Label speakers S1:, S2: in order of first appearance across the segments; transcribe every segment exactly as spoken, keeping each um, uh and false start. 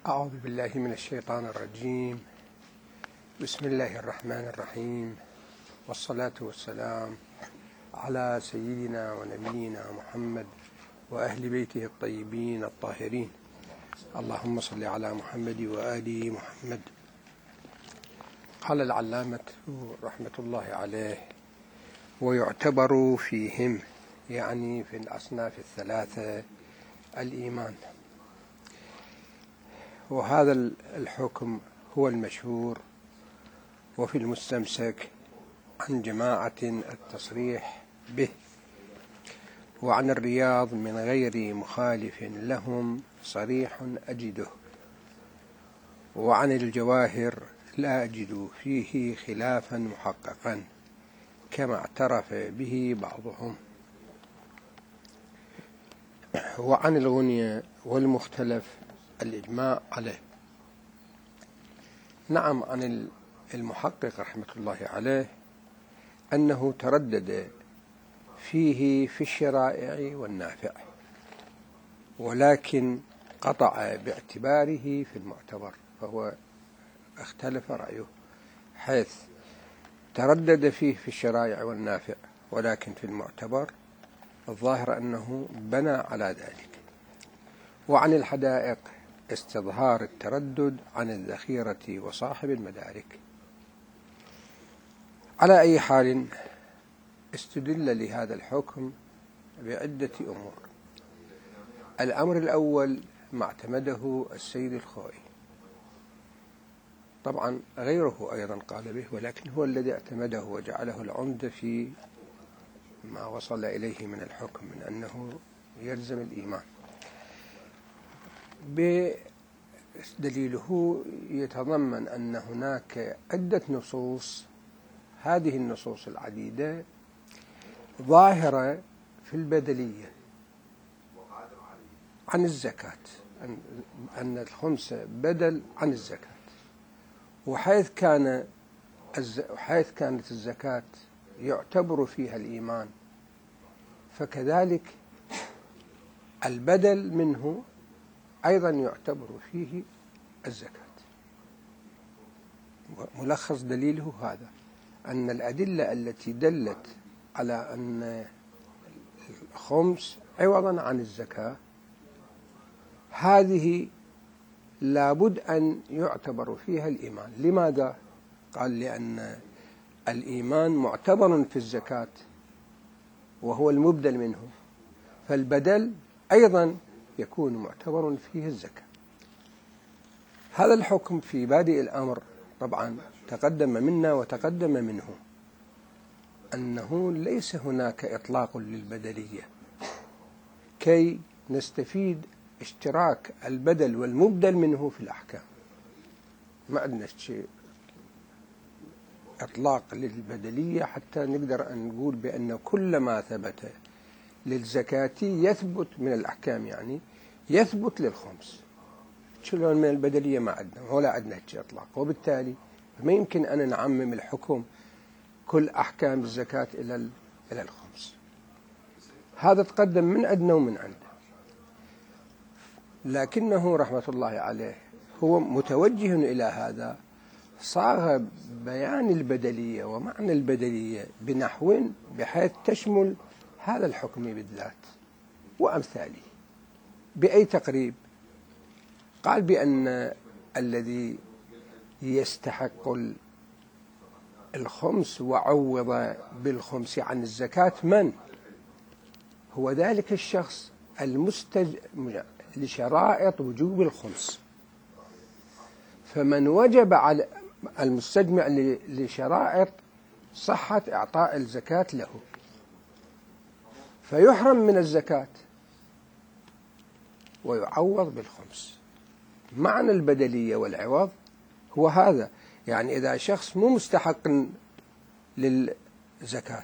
S1: أعوذ بالله من الشيطان الرجيم. بسم الله الرحمن الرحيم، والصلاة والسلام على سيدنا ونبينا محمد وأهل بيته الطيبين الطاهرين. اللهم صل على محمد وآل محمد. قال العلامة رحمة الله عليه: ويعتبر فيهم، يعني في الأصناف الثلاثة، الإيمان. وهذا الحكم هو المشهور وفي المستمسك عن جماعة التصريح به، وعن الرياض من غير مخالف لهم صريح أجده، وعن الجواهر لا أجد فيه خلافا محققا كما اعترف به بعضهم. وعن الغنية والمختلف الإجماع عليه. نعم، عن المحقق رحمة الله عليه أنه تردد فيه في الشرائع والنافع، ولكن قطع باعتباره في المعتبر، فهو اختلف رأيه، حيث تردد فيه في الشرائع والنافع، ولكن في المعتبر الظاهر أنه بنى على ذلك. وعن الحدائق استظهار التردد عن الذخيرة وصاحب المدارك. على أي حال، استدل لهذا الحكم بعدة أمور. الأمر الأول ما اعتمده السيد الخوئي، طبعا غيره أيضا قال به، ولكن هو الذي اعتمده وجعله العمدة في ما وصل إليه من الحكم من أنه يلزم الإيمان. بدليله يتضمن أن هناك عدة نصوص، هذه النصوص العديدة ظاهرة في البدلية عن الزكاة، أن الخمس بدل عن الزكاة، وحيث كان وحيث كانت الزكاة يعتبر فيها الإيمان، فكذلك البدل منه أيضا يعتبر فيه الزكاة. ملخص دليله هذا، أن الأدلة التي دلت على أن الخمس عوضا عن الزكاة هذه لابد أن يعتبر فيها الإيمان. لماذا؟ قال: لأن الإيمان معتبر في الزكاة وهو المبدل منه، فالبدل أيضا يكون معتبر فيه الزكاة. هذا الحكم في بادئ الأمر طبعا تقدم منا وتقدم منه أنه ليس هناك إطلاق للبدلية كي نستفيد اشتراك البدل والمبدل منه في الأحكام. ما عندنا شيء إطلاق للبدلية حتى نقدر أن نقول بأن كل ما ثبت للزكاة يثبت من الأحكام، يعني يثبت للخمس. شلون من البدلية؟ ما عندنا ولا عندنا شيء إطلاق، وبالتالي ما يمكن أن نعمم الحكم كل أحكام الزكاة إلى إلى الخمس. هذا تقدم من عندنا ومن عنده، لكنه رحمة الله عليه هو متوجه إلى هذا، صاغ بيان البدلية ومعنى البدلية بنحو بحيث تشمل هذا الحكم بالذات وأمثاله. بأي تقريب؟ قال بأن الذي يستحق الخمس وعوض بالخمس عن الزكاة من؟ هو ذلك الشخص المستجمع لشرائط وجوب الخمس. فمن وجب على المستجمع لشرائط صحة إعطاء الزكاة له فيحرم من الزكاة ويعوض بالخمس. معنى البدلية والعوض هو هذا، يعني إذا شخص مو مستحق للزكاة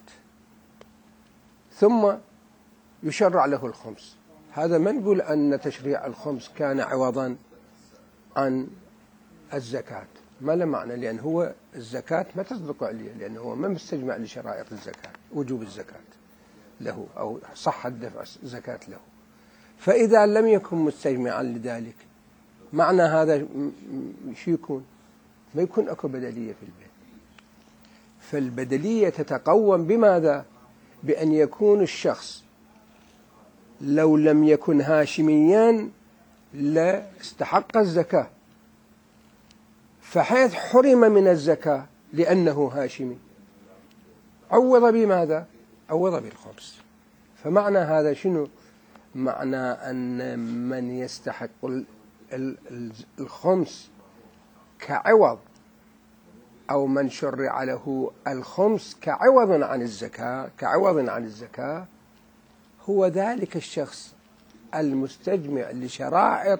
S1: ثم يشرع له الخمس، هذا ما نقول أن تشريع الخمس كان عوضا عن الزكاة، ما له معنى، لأن هو الزكاة ما تصدق عليه، لأنه هو ما مستجمع لشرائط الزكاة وجوب الزكاة له أو صحة دفع الزكاة له. فإذا لم يكن مستجمعا لذلك معنى هذا شو يكون؟ ما يكون أكو بدلية في البيت. فالبدلية تتقوم بماذا؟ بأن يكون الشخص لو لم يكن هاشميا لا استحق الزكاة، فحيث حرم من الزكاة لأنه هاشمي عوض بماذا؟ عوض بالخمس. فمعنى هذا شنو؟ معنى أن من يستحق الخمس كعوض أو من شرع له الخمس كعوض عن الزكاة كعوض عن الزكاة هو ذلك الشخص المستجمع لشرائط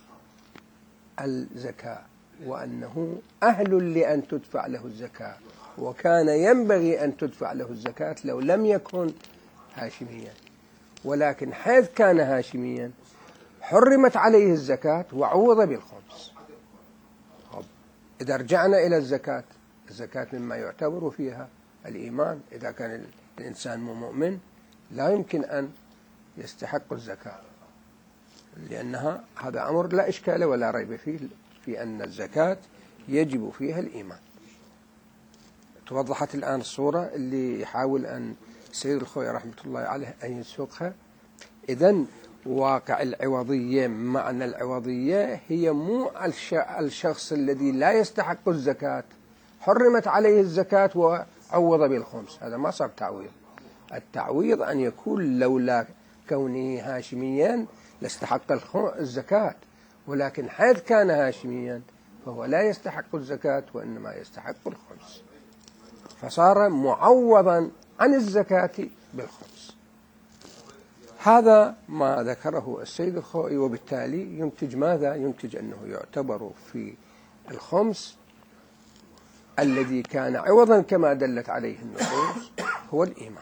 S1: الزكاة، وأنه أهل لأن تدفع له الزكاة، وكان ينبغي أن تدفع له الزكاة لو لم يكن هاشميا، ولكن حيث كان هاشميا حرمت عليه الزكاة وعوض بالخمس. إذا رجعنا إلى الزكاة، الزكاة مما يعتبر فيها الإيمان. إذا كان الإنسان مو مؤمن لا يمكن أن يستحق الزكاة، لأنها هذا أمر لا إشكال ولا ريب فيه في أن الزكاة يجب فيها الإيمان. توضحت الآن الصورة اللي يحاول أن السيد الخوي رحمة الله عليه أن يسوقها. إذن واقع العوضية، معنى العوضية هي مو الشخص الذي لا يستحق الزكاة حرمت عليه الزكاة وعوض بالخمس، هذا ما صار تعويض. التعويض أن يكون لولا كونه هاشميا لاستحق الزكاة، ولكن حيث كان هاشميا فهو لا يستحق الزكاة وإنما يستحق الخمس، فصار معوضا عن الزكاة بالخمس. هذا ما ذكره السيد الخوئي، وبالتالي ينتج ماذا؟ ينتج أنه يعتبر في الخمس الذي كان عوضا كما دلت عليه النصوص هو الإيمان.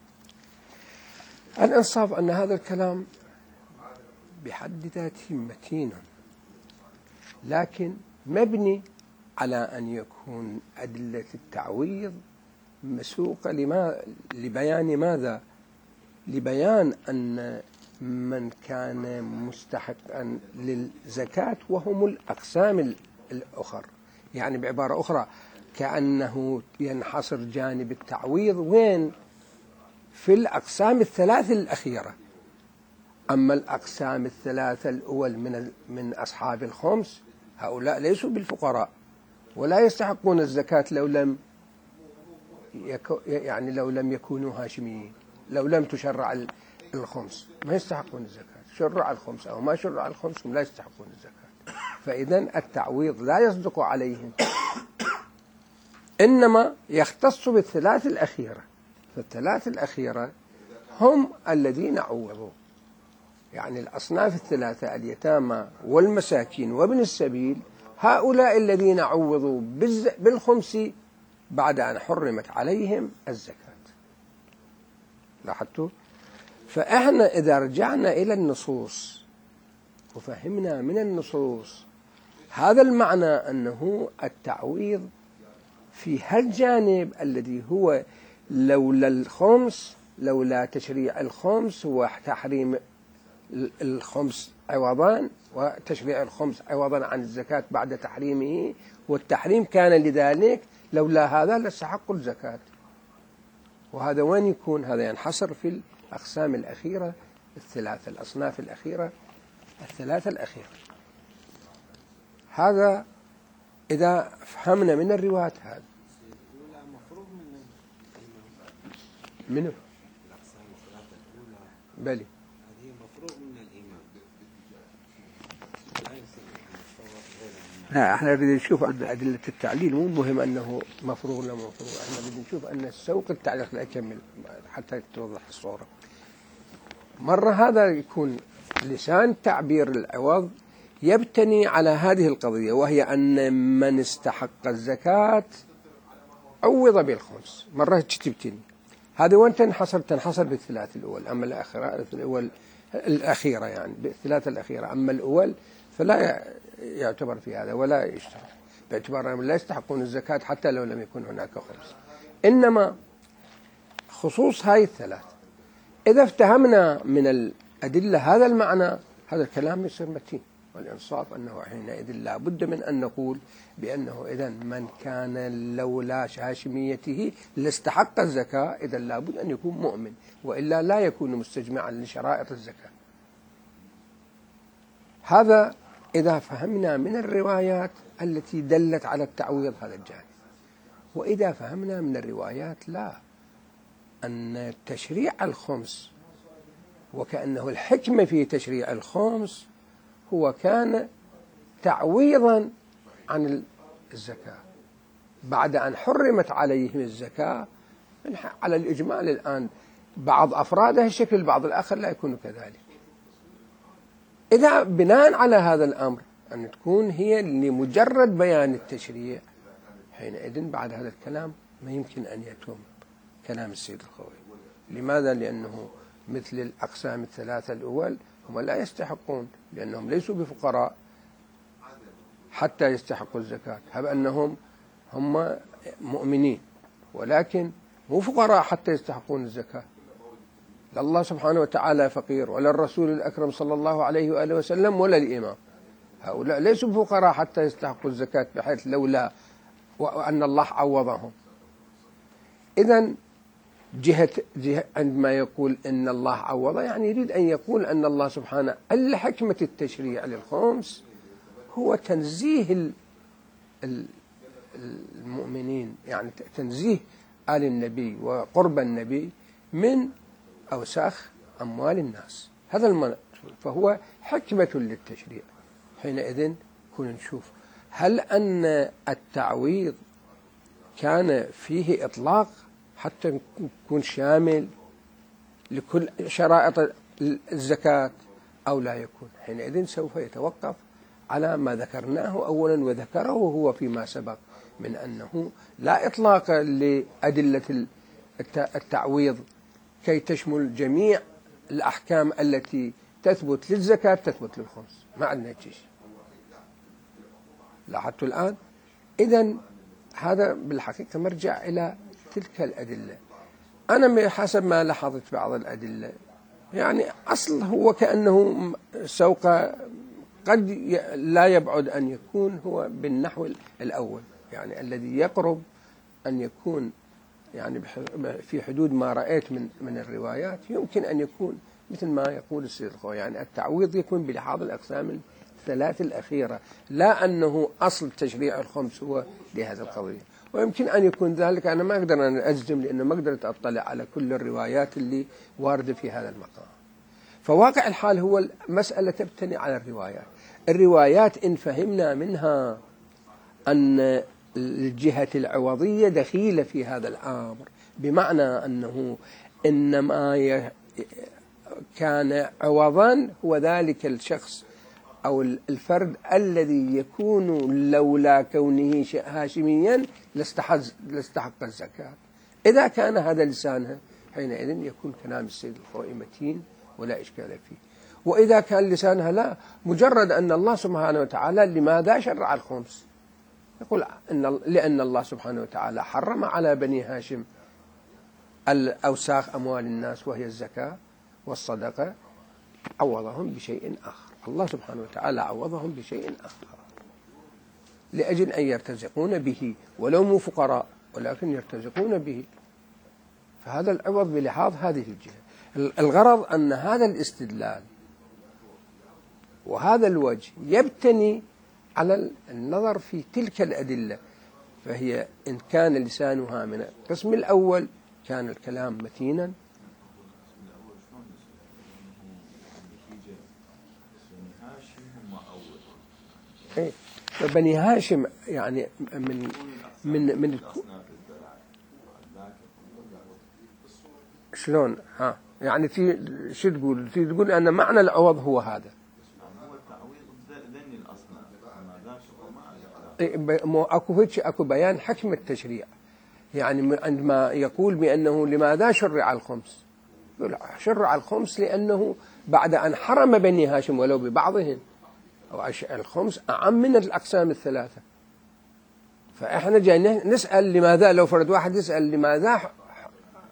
S1: الإنصاف أن هذا الكلام بحد ذاته متين، لكن مبني على أن يكون أدلة التعويض مسوقة لما لبيان ماذا؟ لبيان أن من كان مستحقا للزكاة وهم الأقسام الأخر. يعني بعبارة أخرى كأنه ينحصر جانب التعويض وين؟ في الأقسام الثلاث الأخيرة. أما الأقسام الثلاثة الأول من من أصحاب الخمس هؤلاء ليسوا بالفقراء ولا يستحقون الزكاة لو لم يعني لو لم يكونوا هاشميين، لو لم تشرع الخمس ما يستحقون الزكاة. شرع الخمس أو ما شرع الخمس هم لا يستحقون الزكاة. فإذن التعويض لا يصدق عليهم، إنما يختص بالثلاث الأخيرة. فالثلاث الأخيرة هم الذين عوضوا، يعني الأصناف الثلاثة اليتامى والمساكين وابن السبيل، هؤلاء الذين عوضوا بالخمس بعد أن حرمت عليهم الزكاة. لاحظتوا؟ فإحنا إذا رجعنا إلى النصوص وفهمنا من النصوص هذا المعنى أنه التعويض في هالجانب الذي هو لولا الخمس، لولا تشريع الخمس وتحريم الخمس عوضا وتشريع الخمس عوضا عن الزكاة بعد تحريمه، والتحريم كان لذلك، لولا هذا لاستحقوا الزكاة. وهذا وين يكون؟ هذا ينحصر في الأقسام الأخيرة الثلاثة، الأصناف الأخيرة الثلاثة الأخيرة. هذا إذا فهمنا من الروايات هذا منه بلي
S2: هذه مفروغ من الإيمان.
S1: لا احنا نريد نشوف عند أدلة التعليل، مو مهم أنه مفروغ ولا مفروغ، احنا نريد نشوف أن السوق التعليق لا يكمل حتى توضح الصورة. مرة هذا يكون لسان تعبير العوض يبتني على هذه القضية، وهي أن من استحق الزكاة عوض بالخمس. مرة تبتني هذا وين تنحصر؟ تنحصر بالثلاث الأول. أما الآخرة الأول الأخيرة يعني بالثلاثة الأخيرة، أما الأول فلا يعتبر في هذا ولا يشترط، باعتبار أنهم لا يستحقون الزكاة حتى لو لم يكن هناك خمس. إنما خصوص هاي الثلاث إذا افتهمنا من الأدلة هذا المعنى، هذا الكلام يصير متين. والإنصاف أنه حينئذ لا بد من أن نقول بأنه إذن من كان لولا هاشميته لاستحق الزكاة، إذن لا بد أن يكون مؤمن، وإلا لا يكون مستجمعا لشرائط الزكاة. هذا إذا فهمنا من الروايات التي دلت على التعويض هذا الجانب. وإذا فهمنا من الروايات لا، أن تشريع الخمس وكأنه الحكمة في تشريع الخمس هو كان تعويضا عن الزكاة بعد أن حرمت عليهم الزكاة على الإجمال. الآن بعض أفرادها الشكل، البعض الآخر لا يكون كذلك. إذا بناء على هذا الأمر أن تكون هي لمجرد بيان التشريع، حينئذ بعد هذا الكلام ما يمكن أن يتم كلام السيد الخوئي. لماذا؟ لأنه مثل الأقسام الثلاثة الأول هم لا يستحقون، لأنهم ليسوا بفقراء حتى يستحقوا الزكاة، هب أنهم هم مؤمنين ولكن مو فقراء حتى يستحقون الزكاة. لا الله سبحانه وتعالى فقير، ولا الرسول الأكرم صلى الله عليه وآله وسلم، ولا الإمام. هؤلاء ليسوا بفقراء حتى يستحقوا الزكاة، بحيث لولا وأن الله عوضهم. إذن جهة, جهة عندما يقول إن الله عوض، يعني يريد أن يقول أن الله سبحانه الحكمة التشريع للخمس هو تنزيه المؤمنين، يعني تنزيه آل النبي وقرب النبي من أوساخ أموال الناس. هذا المنع، فهو حكمة للتشريع. حينئذ كنا نشوف هل أن التعويض كان فيه إطلاق حتى يكون شامل لكل شرائط الزكاة أو لا يكون. حينئذ سوف يتوقف على ما ذكرناه أولا وذكره هو فيما سبق من أنه لا إطلاق لأدلة التعويض كي تشمل جميع الأحكام التي تثبت للزكاة تثبت للخمس، ما عندنا شيء. لاحظت الآن؟ إذن هذا بالحقيقة مرجع إلى تلك الأدلة. أنا حسب ما لاحظت بعض الأدلة يعني أصل هو كأنه سوق قد لا يبعد أن يكون هو بالنحو الأول، يعني الذي يقرب أن يكون يعني في حدود ما رأيت من من الروايات يمكن أن يكون مثل ما يقول السيد الخوئي، يعني التعويض يكون بلحاظ الأقسام الثلاث الأخيرة، لا أنه أصل تشريع الخمس هو لهذا القضية. ويمكن أن يكون ذلك، أنا ما أقدر أن أجزم لأنه ما قدرت أطلع على كل الروايات اللي واردة في هذا المقام. فواقع الحال هو المسألة تبتني على الروايات. الروايات إن فهمنا منها أن الجهة العوضية دخيلة في هذا الأمر، بمعنى أنه إنما كان عوضا هو ذلك الشخص أو الفرد الذي يكون لولا كونه هاشميا لاستحق الزكاة. إذا كان هذا لسانه حينئذ يكون كلام السيد الخوئي متين ولا إشكال فيه. وإذا كان لسانها لا، مجرد أن الله سبحانه وتعالى لماذا شرع الخمس، يقول إن لأن الله سبحانه وتعالى حرم على بني هاشم الأوساخ أموال الناس وهي الزكاة والصدقة، عوضهم بشيء آخر. الله سبحانه وتعالى عوضهم بشيء آخر لأجل أن يرتزقون به، ولو مو فقراء ولكن يرتزقون به. فهذا العوض بلحاظ هذه الجهة. الغرض أن هذا الاستدلال وهذا الوجه يبتني على النظر في تلك الأدلة، فهي إن كان لسانها من القسم الأول كان الكلام متينا. إيه بني هاشم يعني من من من شلون ها يعني في شو تقول؟ في تقول أن معنى العوض هو هذا. اكو هيك اكو بيان حكم التشريع، يعني عندما يقول بأنه لماذا شرع الخمس، يقول شرع الخمس لأنه بعد أن حرم بني هاشم ولو ببعضهم، أو الخمس أعم من الأقسام الثلاثة. فإحنا جاي نسأل لماذا، لو فرد واحد يسأل لماذا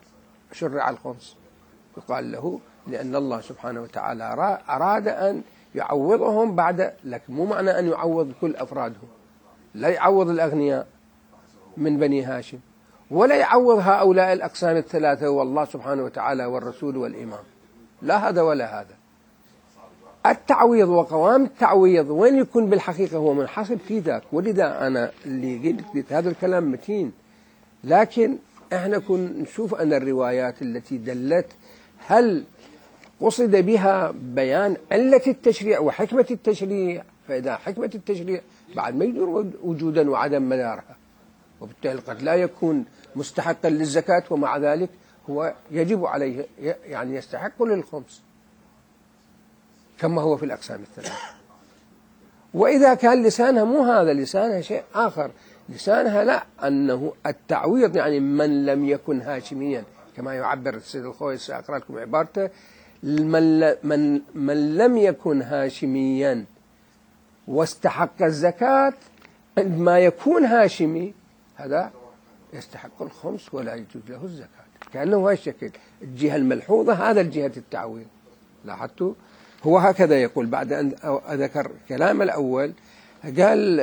S1: شرع الخمس، يقال له لأن الله سبحانه وتعالى أراد أن يعوضهم بعد لك. مو معنى أن يعوض كل أفرادهم، لا يعوض الأغنياء من بني هاشم ولا يعوض هؤلاء الأقسام الثلاثة والله سبحانه وتعالى والرسول والإمام، لا هذا ولا هذا. التعويض وقوام التعويض وين يكون بالحقيقة هو منحصر في ذاك. ولذا أنا اللي قلت هذا الكلام متين، لكن احنا كنا نشوف أن الروايات التي دلت هل قصد بها بيان علة التشريع وحكمة التشريع، فإذا حكمة التشريع بعد ما يدور وجودا وعدم مدارها، وبالتالي قد لا يكون مستحقا للزكاة ومع ذلك هو يجب عليه يعني يستحق للخمس كما هو في الأقسام الثلاثة. وإذا كان لسانها مو هذا، لسانها شيء آخر، لسانها لا أنه التعويض يعني من لم يكن هاشميا كما يعبر السيد الخوئي، سأقرأ لكم عبارته، من, من, من لم يكن هاشميا واستحق الزكاة عندما يكون هاشمي هذا يستحق الخمس ولا يجوز له الزكاة. كأنه هالشكل الجهة الملحوظة هذا الجهة التعويض. لاحظتوا هو هكذا يقول بعد أن ذكر كلام الأول، قال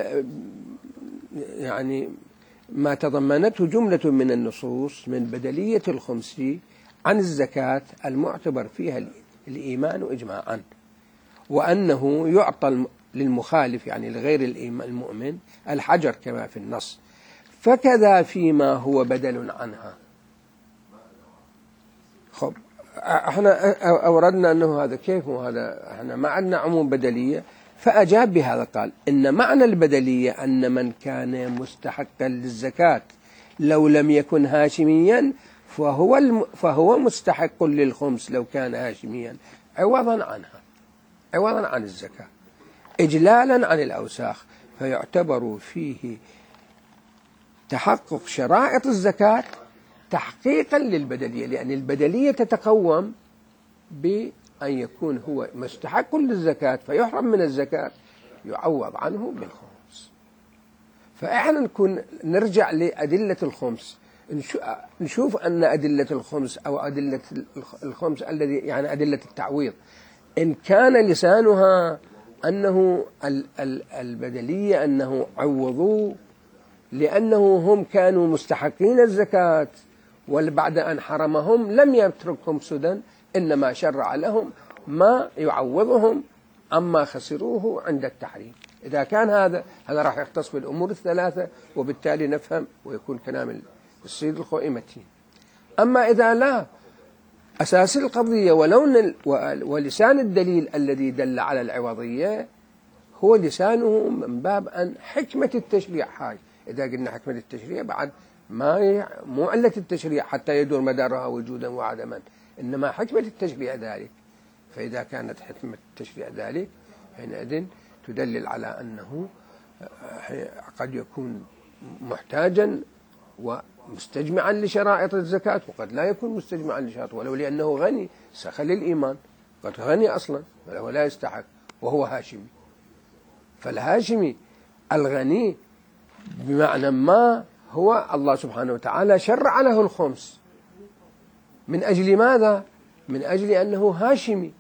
S1: يعني ما تضمنته جملة من النصوص من بدلية الخمس عن الزكاة المعتبر فيها الإيمان إجماعا، وأنه يعطى للمخالف يعني لغير المؤمن الحجر كما في النص، فكذا فيما هو بدل عنها. خب احنا أوردنا أنه هذا كيف وهذا احنا ما عندنا عموم بدلية، فأجاب بهذا قال إن معنى البدلية أن من كان مستحقا للزكاة لو لم يكن هاشميا فهو الم فهو مستحق للخمس لو كان هاشميا عوضا عنها، عوضا عن الزكاة إجلالا عن الأوساخ، فيعتبر فيه تحقق شرائط الزكاة تحقيقا للبدلية، لأن البدلية تتقوم بأن يكون هو مستحق للزكاة فيحرم من الزكاة يعوض عنه بالخمس. فإحنا نكون نرجع لأدلة الخمس، نشوف أن أدلة الخمس أو أدلة الخمس الذي يعني أدلة التعويض إن كان لسانها أنه البدلية أنه عوضوا لأنه هم كانوا مستحقين الزكاة وبعد أن حرمهم لم يتركهم سدى، إنما شرع لهم ما يعوضهم عما خسروه عند التحريم. إذا كان هذا هذا راح يختص بالأمور الثلاثة، وبالتالي نفهم ويكون كلام السيد الخوئي متين. أما إذا لا، أساس القضية ولون ولسان الدليل الذي دل على العوضية هو لسانه من باب أن حكمة التشريع هاي. إذا قلنا حكمة التشريع بعد ما مو علة التشريع حتى يدور مدارها وجودا وعدما، إنما حكمة التشريع ذلك. فإذا كانت حكمة التشريع ذلك حينئذ تدلل على أنه قد يكون محتاجا ومستجمعا لشرائط الزكاة وقد لا يكون مستجمعا لشرائط، ولو لأنه غني سخل الإيمان، قد غني أصلا وله لا يستحق وهو هاشمي. فالهاشمي الغني بمعنى ما هو الله سبحانه وتعالى شرع له الخمس. من أجل ماذا؟ من أجل أنه هاشمي،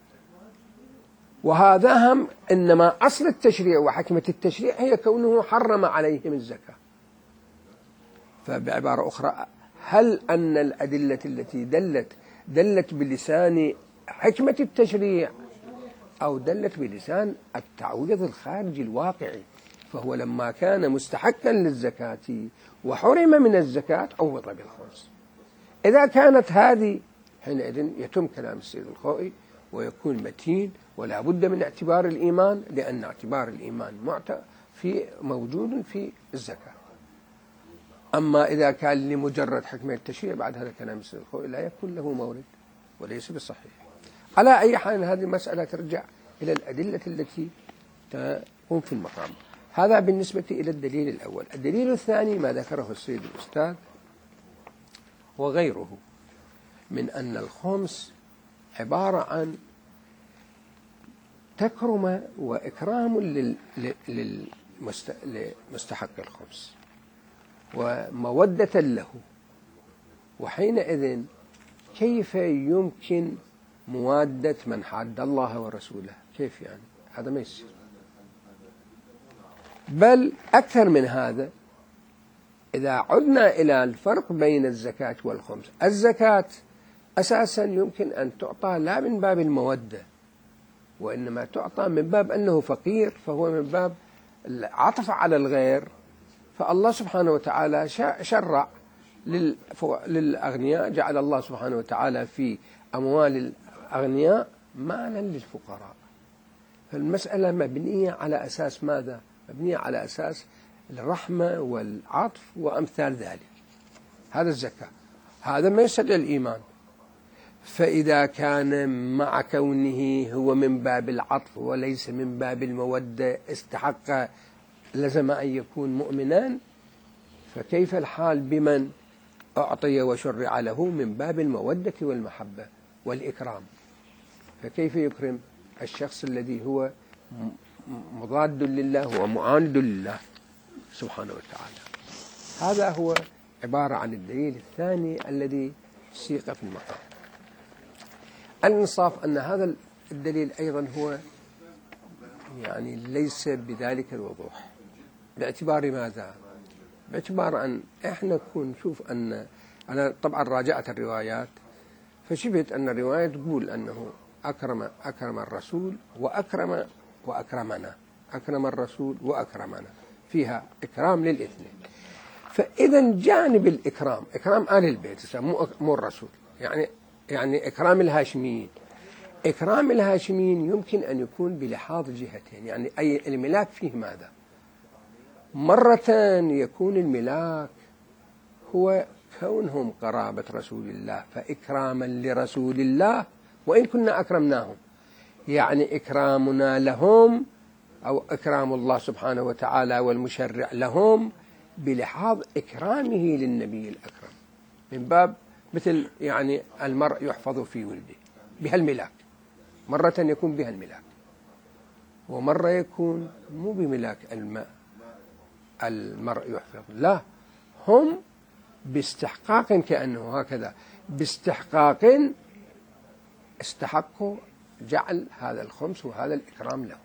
S1: وهذا هم إنما أصل التشريع وحكمة التشريع هي كونه حرم عليهم الزكاة. فبعبارة أخرى، هل أن الأدلة التي دلت دلت بلسان حكمة التشريع أو دلت بلسان التعويض الخارجي الواقعي؟ فهو لما كان مستحقا للزكاة وحرم من الزكاة عوض بالخمس. إذا كانت هذه حينئذ يتم كلام السيد الخوئي ويكون متين، ولا بد من اعتبار الإيمان، لأن اعتبار الإيمان معت في موجود في الزكاة. أما إذا كان لمجرد حكمة التشريع بعد هذا كلام السيد الخوئي لا يكون له مورد وليس بالصحيح. على أي حال هذه المسألة ترجع إلى الأدلة التي تقوم في المقام. هذا بالنسبة إلى الدليل الأول. الدليل الثاني ما ذكره السيد الأستاذ وغيره من أن الخمس عبارة عن تكرمة وإكرام للمستحق الخمس ومودة له. وحينئذ كيف يمكن موادة من حاد الله ورسوله؟ كيف يعني؟ هذا ما يصير. بل أكثر من هذا، إذا عدنا إلى الفرق بين الزكاة والخمس، الزكاة أساسا يمكن أن تعطى لا من باب المودة، وإنما تعطى من باب أنه فقير، فهو من باب العطف على الغير. فالله سبحانه وتعالى شرع للأغنياء، جعل الله سبحانه وتعالى في أموال الأغنياء مالا للفقراء. فالمسألة مبنية على أساس ماذا؟ مبنية على أساس الرحمة والعطف وأمثال ذلك. هذا الزكاة، هذا ما يسأل الإيمان. فإذا كان مع كونه هو من باب العطف وليس من باب المودة استحق لزم أن يكون مؤمنا، فكيف الحال بمن أعطي وشرع له من باب المودة والمحبة والإكرام؟ فكيف يكرم الشخص الذي هو مضاد لله ومعاند لله سبحانه وتعالى؟ هذا هو عبارة عن الدليل الثاني الذي سيق في المقام. الإنصاف أن هذا الدليل أيضا هو يعني ليس بذلك الوضوح. باعتبار ماذا؟ باعتبار أن إحنا نكون نشوف أن أنا طبعا راجعت الروايات، فشبهت أن الرواية تقول أنه أكرم أكرم الرسول وأكرم وأكرمنا، أكرم الرسول وأكرمنا، فيها إكرام للاثنين. فإذا جانب الإكرام إكرام آل البيت مو مو الرسول، يعني يعني إكرام الهاشميين. إكرام الهاشميين يمكن أن يكون بلحاظ جهتين، يعني أي الملاك فيه ماذا؟ مرة يكون الملاك هو كونهم قرابة رسول الله فإكراما لرسول الله وإن كنا أكرمناهم، يعني إكرامنا لهم أو إكرام الله سبحانه وتعالى والمشرع لهم بلحاظ إكرامه للنبي الأكرم، من باب مثل يعني المرء يحفظ في ولده بها الملاك، مرة يكون بها الملاك ومرة يكون مو بملاك الماء المرء يحفظ، لا، هم باستحقاق كأنه هكذا باستحقاق استحقوا جعل هذا الخمس وهذا الإكرام له.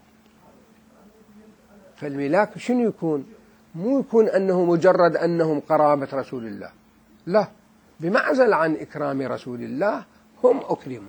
S1: فالملاك شنو يكون؟ مو يكون أنه مجرد أنهم قرابة رسول الله، لا، بمعزل عن إكرام رسول الله هم أكرموا،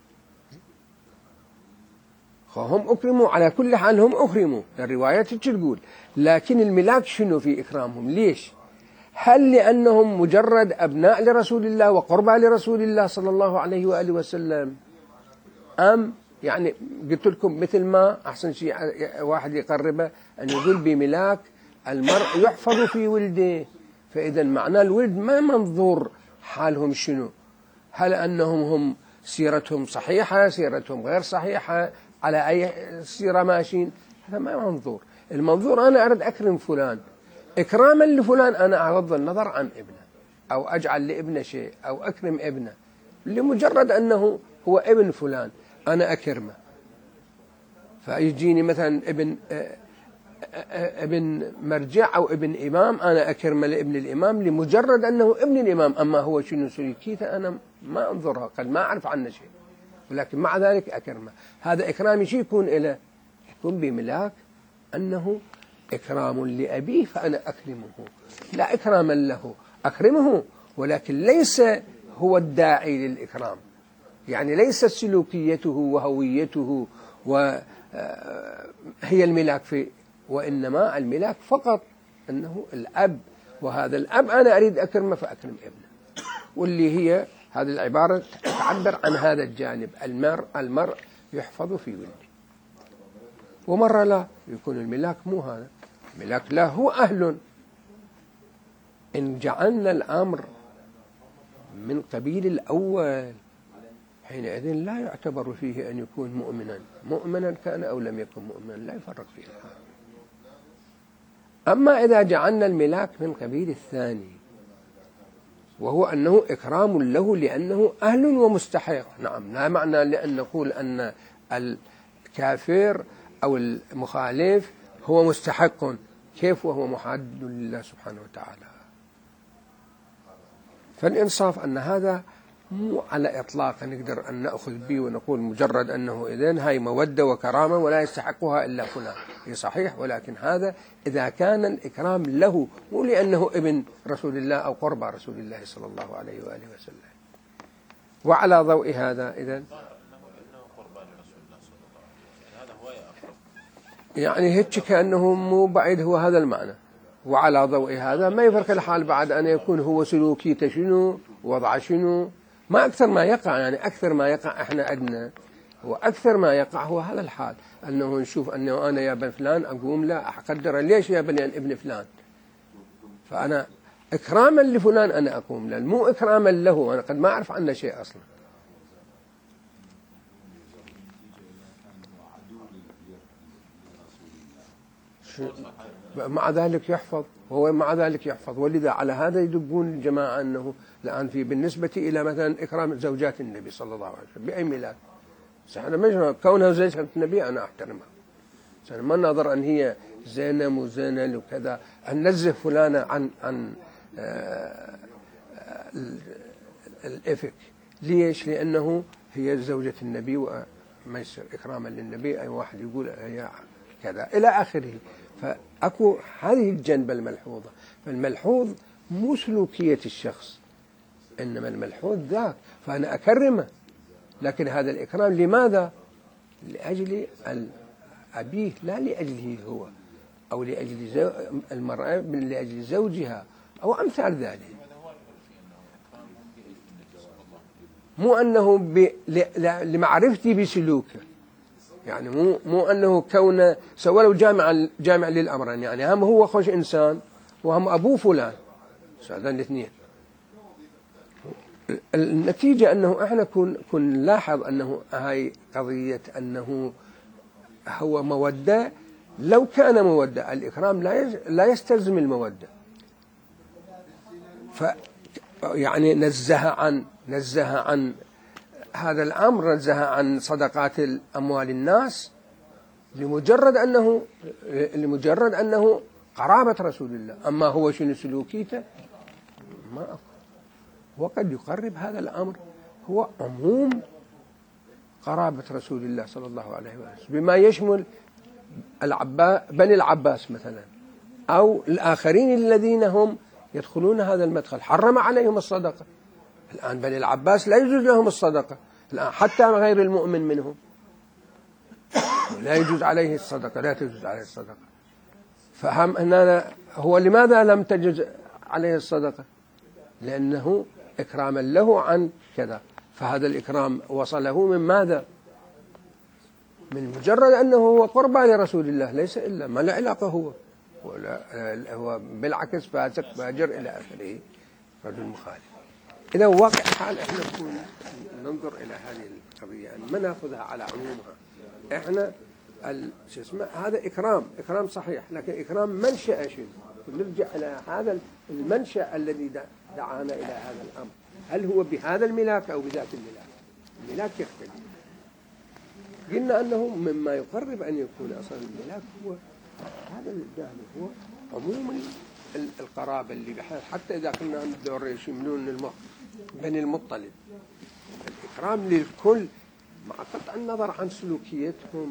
S1: هم أكرموا على كل حال، هم أكرموا الروايات تقول، لكن الملاك شنو في إكرامهم؟ ليش؟ هل لأنهم مجرد أبناء لرسول الله وقربى لرسول الله صلى الله عليه وآله وسلم، أم يعني قلت لكم مثل ما أحسن شيء واحد يقربه أن يقول بملاك المرء يحفظ في ولده، فإذا معنى الولد ما منظور حالهم شنو، هل أنهم هم سيرتهم صحيحة سيرتهم غير صحيحة على أي سيرة ماشين، هذا ما منظور. المنظور أنا أريد أكرم فلان، إكراما لفلان أنا أغض النظر عن ابنه أو أجعل لابنه شيء أو أكرم ابنه لمجرد أنه هو ابن فلان أنا أكرمه. فيجيني مثلا ابن ابن مرجع أو ابن إمام أنا أكرمه لابن الإمام لمجرد أنه ابن الإمام، أما هو شنو سلوكيته أنا ما أنظرها، قد ما أعرف عنه شيء، ولكن مع ذلك أكرمه. هذا إكرامي شيء يكون إلى يكون بملاك أنه إكرام لأبيه فأنا أكرمه، لا إكراما له، أكرمه ولكن ليس هو الداعي للإكرام، يعني ليس سلوكيته وهويته وهي الملاك في، وإنما الملاك فقط أنه الأب، وهذا الأب أنا أريد أكرمه فأكرم ابنه. واللي هي هذه العبارة تعبر عن هذا الجانب، المرء المرء يحفظ في ولده. ومرة لا يكون الملاك مو هذا، الملاك لا هو أهل. إن جعلنا الأمر من قبيل الأول حينئذ لا يعتبر فيه أن يكون مؤمنا، مؤمنا كان أو لم يكن مؤمنا لا يفرق فيه الحال. أما إذا جعلنا الملاك من قبيل الثاني وهو أنه إكرام له لأنه أهل ومستحق، نعم، لا معنى لأن نقول أن الكافر أو المخالف هو مستحق، كيف وهو محاد لله سبحانه وتعالى. فالإنصاف أن هذا مو على إطلاق نقدر أن نأخذ به ونقول مجرد أنه إذن هاي مودة وكرامة ولا يستحقها إلا فلان. هي صحيح، ولكن هذا إذا كان الإكرام له مو لأنه ابن رسول الله أو قربى رسول الله صلى الله عليه وآله وسلم. وعلى ضوء هذا إذن يعني هيك كأنه مو بعيد هو هذا المعنى. وعلى ضوء هذا ما يفرق الحال بعد أن يكون هو سلوكيته شنو وضع شنو، ما أكثر ما يقع، يعني أكثر ما يقع إحنا أدنى وأكثر ما يقع هو هذا الحال، أنه نشوف أنه أنا يا ابن فلان أقوم لا أقدر ليش يا ابن ابن فلان، فأنا إكراما لفلان أنا أقوم له، مو إكراما له، أنا قد ما أعرف عنه شيء أصلا. مع ذلك يحفظ، وهو مع ذلك يحفظ. ولذا على هذا يدبون الجماعة أنه الآن في بالنسبة إلى مثلا إكرام زوجات النبي صلى الله عليه وسلم بأي ميلاد، أنا مش كونها زوجة النبي أنا أحترمها، ما نظر أن هي زينة مو زينة وكذا، أن نزه فلانة عن عن آه الإفك. ليش؟ لأنه هي زوجة النبي وما يصير إكراما للنبي أي واحد يقول هي كذا إلى آخره. فأكو هذه الجنبة الملحوظة. فالملحوظ مو سلوكية الشخص، إنما الملحوظ ذاك، فأنا أكرمه، لكن هذا الإكرام لماذا؟ لأجل أبيه، لا لأجله هو، أو لأجل زو... المرأة لأجل زوجها أو أمثال ذلك. مو أنه ب... ل... لمعرفتي بسلوكه، يعني مو مو أنه كونه سوى له جامع جامع للأمرين، يعني هم هو خوش إنسان وهم أبوه فلان، هذين الاثنين. النتيجة أنه إحنا كن كن نلاحظ أنه هاي قضية أنه هو مودة. لو كان مودة الإكرام لا لا يستلزم المودة، ف يعني نزه عن نزه عن هذا الأمر، نزه عن صدقات الأموال الناس لمجرد أنه لمجرد أنه قرابة رسول الله. أما هو شنو سلوكيته ما أفهم. وقد يقرب هذا الأمر هو عموم قرابة رسول الله صلى الله عليه وسلم بما يشمل العباس بني العباس مثلا، أو الآخرين الذين هم يدخلون هذا المدخل، حرم عليهم الصدقة. الآن بني العباس لا يجوز لهم الصدقة الآن، حتى غير المؤمن منهم لا يجوز عليه الصدقة، لا تجوز عليه الصدقة. فهم أن هو لماذا لم تجوز عليه الصدقة؟ لأنه إكراما له عن كذا. فهذا الإكرام وصله من ماذا؟ من مجرد أنه هو قربى لرسول الله، ليس إلا ما له علاقة هو ولا هو بالعكس فاسق فاجر إلى آخره، رجل مخالف. إذا واقع حال إحنا ننظر إلى هذه القضية، يعني ما نأخذها على عمومها. إحنا شو اسمه هذا إكرام إكرام صحيح، لكن إكرام منشأ شيء، نرجع إلى هذا المنشأ الذي دعانا إلى هذا الأمر. هل هو بهذا الملاك أو بذات الملاك؟ الملاك يختلف. قلنا أنه مما يقرب أن يكون أصلا الملاك هو هذا الجانب، هو عموم القرابة اللي بحال، حتى إذا كنا عند الدور يشملون المخ بني المطلب، الإكرام للكل مع قطع النظر عن سلوكيتهم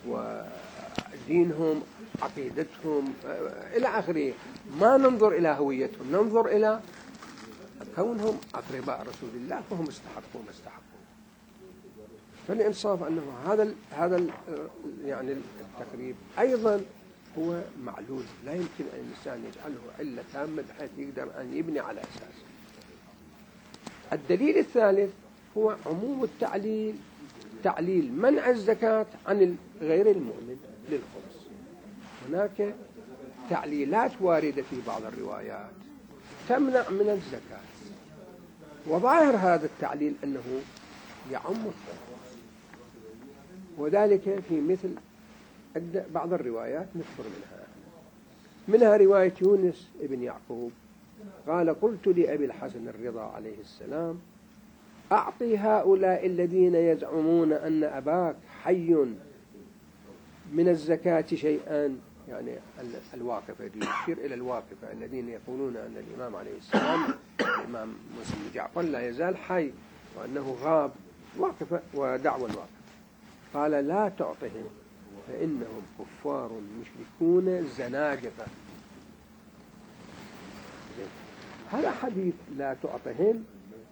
S1: ودينهم عقيدتهم إلى آخره. ما ننظر إلى هويتهم، ننظر إلى كونهم أقرباء رسول الله فهم استحقوا ما استحقوا. فالإنصاف أنه هذا ال هذا ال يعني التقريب أيضا هو معلول، لا يمكن أن الإنسان يجعله علة تامة بحيث يقدر أن يبني على أساسه. الدليل الثالث هو عموم التعليل، تعليل منع الزكاة عن غير المؤمن للخمس. هناك تعليلات واردة في بعض الروايات تمنع من الزكاة، وظاهر هذا التعليل أنه يعم الخمس، وذلك في مثل بعض الروايات نذكر منها منها رواية يونس ابن يعقوب قال قلت لأبي الحسن الرضا عليه السلام أعطي هؤلاء الذين يزعمون أن أباك حي من الزكاة شيئا، يعني الواقفة يشير إلى الواقفة الذين يقولون أن الإمام عليه السلام الإمام مسلم جعفر لا يزال حي، وأنه غاب واقفة ودعوى الواقف. قال لا تعطهم فإنهم كفار مشركون زناجفة. هذا حديث لا تعطهم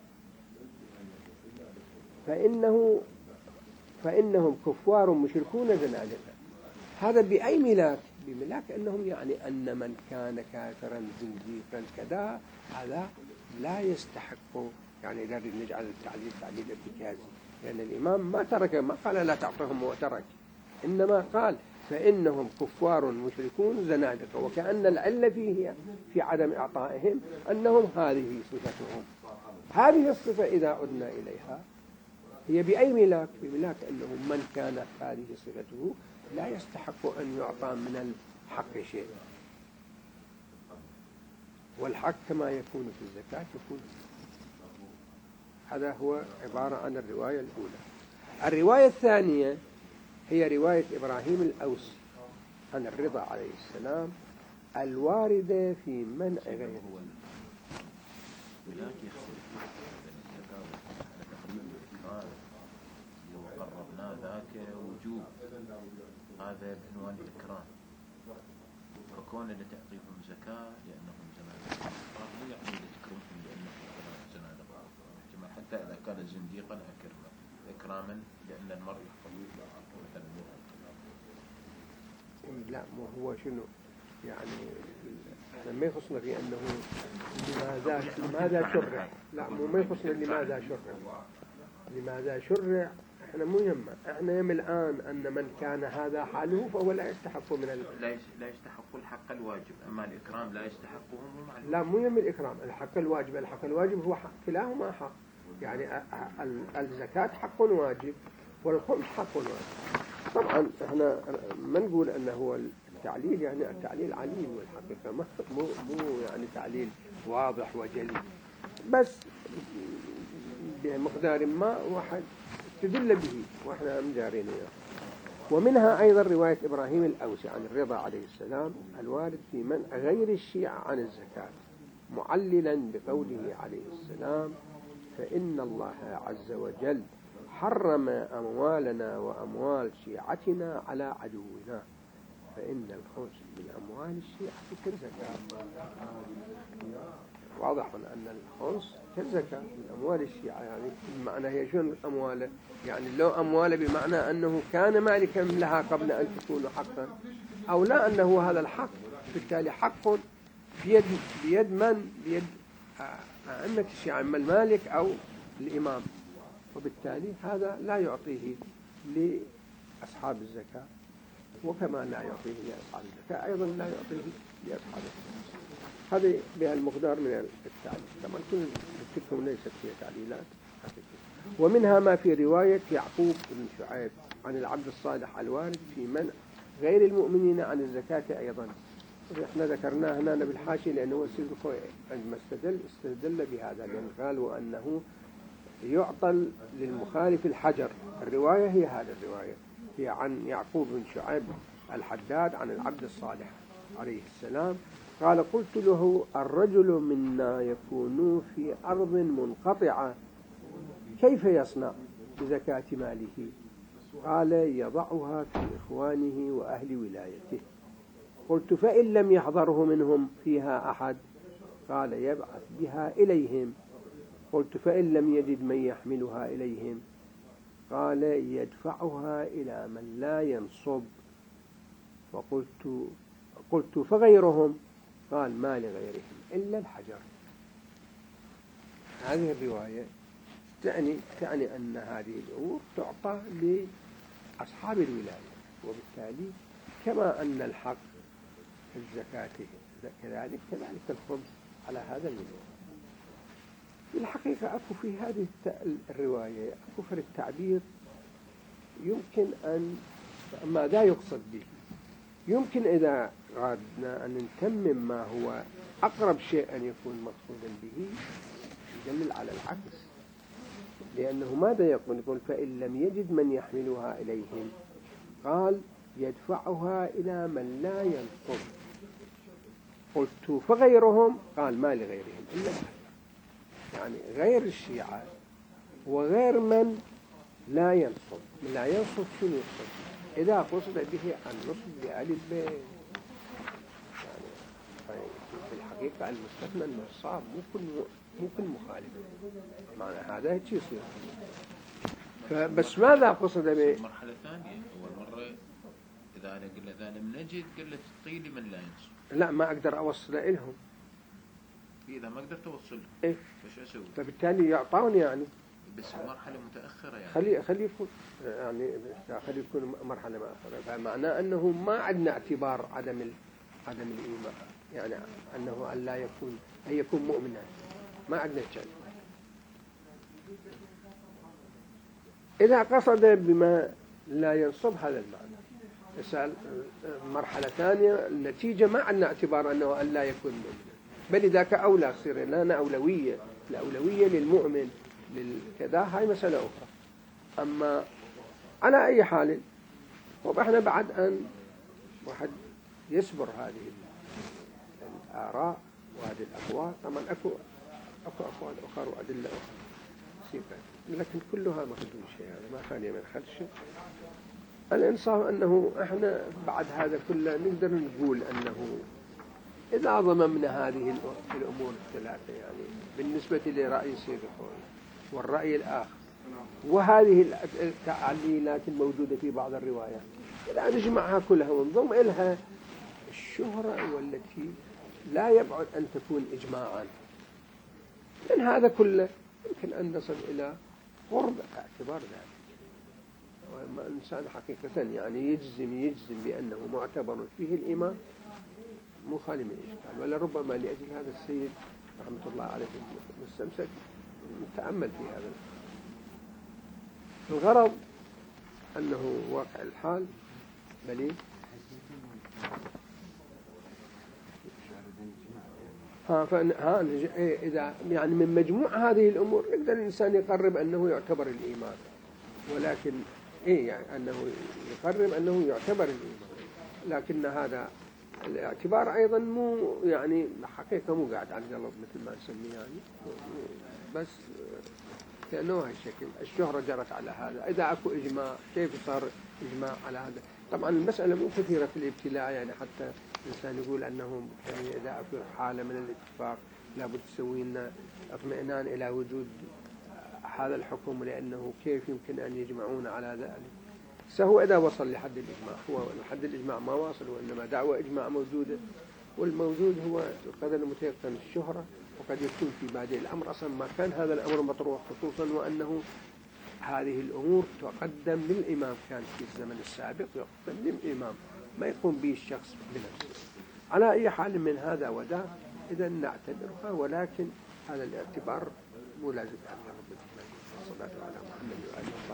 S1: فإنه فإنهم كفار مشركون زناجفة. هذا بأي ملاك؟ بملاك أنهم يعني أن من كان كافرا زنديقا كذا هذا لا يستحق، يعني لا نجعل التعليل تعليل ارتكازي، لأن الإمام ما ترك، ما قال لا تعطهم وترك، إنما قال فإنهم كفار مشركون زنادقة، وكأن العلة فيه في عدم إعطائهم أنهم هذه صفتهم. هذه الصفة إذا عدنا إليها هي بأي ملاك؟ بملاك أنه من كانت هذه صفته لا يستحق أن يعطى من الحق شيء، والحق كما يكون في الزكاة يكون. هذا هو عبارة عن الرواية الأولى. الرواية الثانية هي رواية إبراهيم الأوسي عن الرضا عليه السلام الواردة في منع غيره.
S3: وقربنا ذاك وجوب هذا بعنوان الإكرام، فكون اللي تعطيهم زكاة لأنهم زنادقة مو يعني اللي تكرمهم لأنهم زنادقة، حتى إذا كان زنديقا أكرمه إكراما لأن المرء يحفظ مثلا.
S1: لا مو هو شنو يعني ما يخصنا في أنه لماذا لماذا شرع، لا مو ما يخصنا لماذا شرع، لماذا شرع احنا مو يهمنا، احنا يهم الآن أن من كان هذا حاله فهو لا يستحق من ال...
S3: لا لا يستحق الحق الواجب، أما الإكرام لا يستحقه هم.
S1: لا مو يهم الإكرام، الحق الواجب، الحق الواجب هو حق كلاهما حق، يعني الزكاة حق واجب والخمس حق واجب. طبعا احنا ما نقول أنه هو التعليل يعني التعليل عليل، والحقيقة مو مو يعني تعليل واضح وجلي، بس بمقدار ما واحد تدل به واحنا مجارين اياه. ومنها أيضا رواية إبراهيم الأوسي عن الرضا عليه السلام الوارد في منع غير الشيعة عن الزكاة، معللا بقوله عليه السلام فإن الله عز وجل حرم أموالنا وأموال شيعتنا على عدونا، فإن الخمس من أموال الشيعة كالزكاة. واضح أن الخمس كالزكاة من أموال الشيعة، يعني المعنى هي شنو أمواله؟ يعني لو أمواله بمعنى أنه كان مالكا لها قبل أن تكون حقا، أو لا أنه هذا الحق بالتالي حق بيد بيد من؟ بيد أئمة الشيعة، إما المالك أو الإمام، وبالتالي هذا لا يعطيه لأصحاب الزكاة، وكما لا يعطيه لأصحاب الزكاة أيضا لا يعطيه لأصحاب الزكاة. هذه بها المقدار من التعليل، طبعا كل تلكم ليست هي تعليلات. ومنها ما في رواية يعقوب بن شعيب عن العبد الصالح الوارد في منع غير المؤمنين عن الزكاة أيضا. احنا ذكرناه هنا بالحاشية لأنه السلف عندما استدل استدل بهذا، لأن قالوا أنه يعطل للمخالف الحجر. الرواية هي هذه الرواية، هي عن يعقوب بن شعيب الحداد عن العبد الصالح عليه السلام قال قلت له الرجل منا يكون في أرض منقطعة كيف يصنع بزكاة ماله؟ قال يضعها في إخوانه وأهل ولايته. قلت فإن لم يحضره منهم فيها أحد؟ قال يبعث بها إليهم. قلت فإن لم يجد من يحملها إليهم؟ قال يدفعها إلى من لا ينصب. فقلت قلت فغيرهم؟ قال ما لغيرهم إلا الحجر. هذه الرواية تعني تعني أن هذه الأمور تعطى لأصحاب الولاية، وبالتالي كما أن الحق في الزكاة كذلك كذلك الخمس على هذا الوجه. في الحقيقة أكو في هذه الرواية كفر التعبير يمكن أن ماذا يقصد به؟ يمكن إذا أردنا أن نتمم ما هو أقرب شيء أن يكون مقصودا به يدلل على العكس، لأنه ماذا يقول؟ يقول فإن لم يجد من يحملها إليهم قال يدفعها إلى من لا ينصب. قلت فغيرهم؟ قال ما لغيرهم إلا الحجر. يعني غير الشيعة وغير من لا ينصب. من لا ينصب شنو يقصد؟ إذا قصد به النصب لآل البيت يعني في الحقيقة المستثنى النصاب مو كل مو كل مخالف، معنى هذا هيك يصير. فبس ماذا قصد به؟
S3: المرحلة الثانية أول مرة إذا أنا قلت إذا لم نجد قلت طيلي من لا ينصب.
S1: لا ما أقدر أوصل إلهم.
S3: إذا ما قدرت أوصلهم
S1: إيه؟
S3: فش أسوي؟
S1: فبالتالي يعطوني يعني.
S3: بس مرحلة متأخرة يعني.
S1: خلي خلي يكون يعني خلي يكون مرحلة متأخرة، فمعناه أنه ما عندنا اعتبار عدم ال... عدم الإيمان، يعني أنه أن لا يكون أن يكون مؤمنا، ما عندنا شيء. إذا قصد بما لا ينصب هذا المعنى. يسأل مرحلة ثانية النتيجة ما عندنا اعتبار أنه أن لا يكون مؤمنا، بل ذاك أولى يصير لنا أولوية، الأولوية للمؤمن للكذا، هاي مسألة أخرى. أما على أي حال وإحنا بعد أن واحد يصبر هذه الآراء وهذه الأقوال، طبعا أكو أكو أقوال أخرى وأدلة أخرى سيبا، لكن كلها ما خدوا شيء، هذا ما خلي من خد شيء. الإنصاف أنه إحنا بعد هذا كله نقدر نقول أنه إذا ضممنا هذه الأمور الثلاثة، يعني بالنسبة لرأي سيد الخوي والرأي الآخر وهذه التعليلات الموجودة في بعض الروايات، إذا نجمعها كلها ونضم إلها الشهرة والتي لا يبعد أن تكون إجماعا، من هذا كله يمكن أن نصل إلى قرب اعتبار ذلك. وما الإنسان حقيقة يعني يجزم يجزم بأنه معتبر فيه الإيمان مو خالي من إشكال، ولا ربما لأجل هذا السيد رحمة الله عليه مستمسك نتأمل في هذا الغرض أنه واقع الحال بلي ها فإن ها إذا يعني من مجموع هذه الأمور يقدر الإنسان يقرب أنه يعتبر الإيمان، ولكن إيه يعني أنه يقرب أنه يعتبر الإيمان، لكن هذا الاعتبار أيضا مو يعني حقيقة مو قاعد على القلب مثل ما نسميه يعني، بس لأنه هالشكل الشهرة جرت على هذا. إذا أكو إجماع كيف صار إجماع على هذا؟ طبعا المسألة مو كثيرة في الابتلاء، يعني حتى الإنسان يقول أنه يعني إذا أكو حالة من الاتفاق لابد تسوي لنا اطمئنان إلى وجود هذا الحكم، لأنه كيف يمكن أن يجمعون على ذلك. سهو إذا وصل لحد الإجماع، هو لحد الإجماع ما واصل، وإنما دعوة إجماع موجودة، والموجود هو قدر المتيقن الشهرة، وقد يكون في بادئ الأمر أصلا ما كان هذا الأمر مطروح، خصوصا وأنه هذه الأمور تقدم للإمام، كان في الزمن السابق يقدم للإمام ما يقوم به الشخص بنفسه. على أي حال من هذا وذا إذا نعتبرها، ولكن هذا الاعتبار مو لازم أن يربط الصلاة على محمد وآله